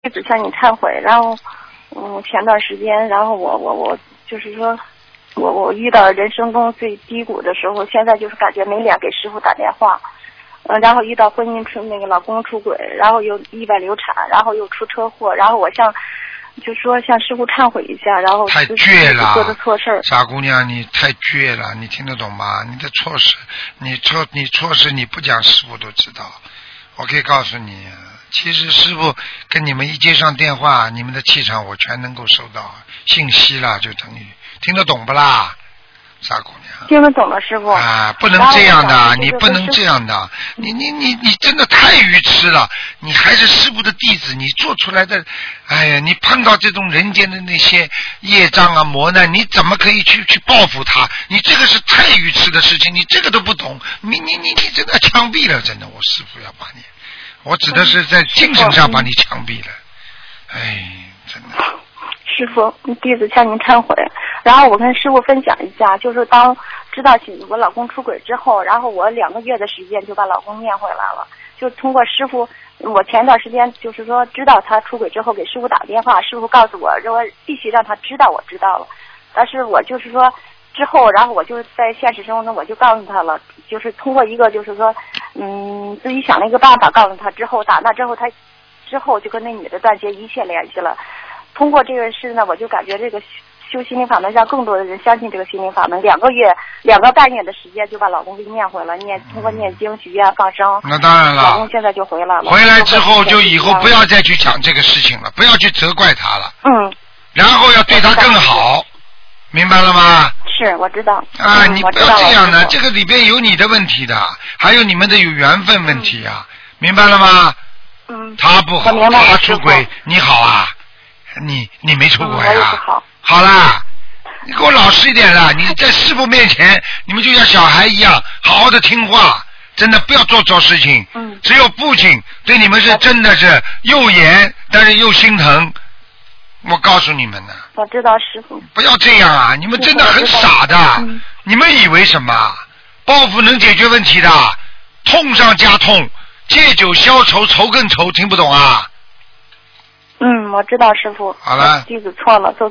一直向你忏悔。然后，前段时间，然后我就是说，我遇到人生中最低谷的时候，现在就是感觉没脸给师傅打电话。然后遇到婚姻那个老公出轨，然后又意外流产，然后又出车祸，然后我就说向师傅忏悔一下，然后太倔了， 做的错事儿。 傻姑娘，你太倔了，你听得懂吗？你的错事，你错事你不讲师傅都知道。我可以告诉你，其实师傅跟你们一接上电话，你们的气场我全能够收到信息了，就等于听得懂不啦？傻姑娘， 听得懂了，师傅啊，不能这样的，你不能这样的，你真的太愚痴了，你还是师父的弟子，你做出来的，哎呀，你碰到这种人间的那些业障啊磨难，你怎么可以去报复他？你这个是太愚痴的事情，你这个都不懂，你真的枪毙了，真的，我师父要把你，我指的是在精神上把你枪毙了，哎，真的。 师傅，弟子向您忏悔。然后我跟师傅分享一下，就是当知道我老公出轨之后，然后我2个月的时间就把老公念回来了。就通过师傅，我前段时间就是说知道他出轨之后，给师傅打电话，师傅告诉我说必须让他知道我知道了。但是我就是说之后，然后我就在现实生活中我就告诉他了，就是通过一个就是说自己想了一个办法告诉他之后，打那之后他之后就跟那女的断绝一切联系了。通过这个事呢，我就感觉这个修心灵法门让更多的人相信这个心灵法门。2个半月的时间就把老公给念回了，通过念经许愿放生。 那当然了， 老公现在就回来了。 回来之后就以后不要再去讲这个事情了，不要去责怪他了。然后要对他更好，明白了吗？ 是，我知道。 啊，你不要这样的，这个里边有你的问题的，还有你们的有缘分问题啊，明白了吗？他不好，他出轨，你好啊。你没出轨啊？好啦，你给我老实一点啦！你在师父面前，你们就像小孩一样，好好的听话，真的不要做错事情。只有父亲对你们是真的是又严，但是又心疼。我告诉你们呢， 我知道师父。 不要这样啊！你们真的很傻的。你们以为什么？报复能解决问题的，痛上加痛，借酒消愁，愁更愁，听不懂啊？ 我知道师父。 好了， 弟子错了，做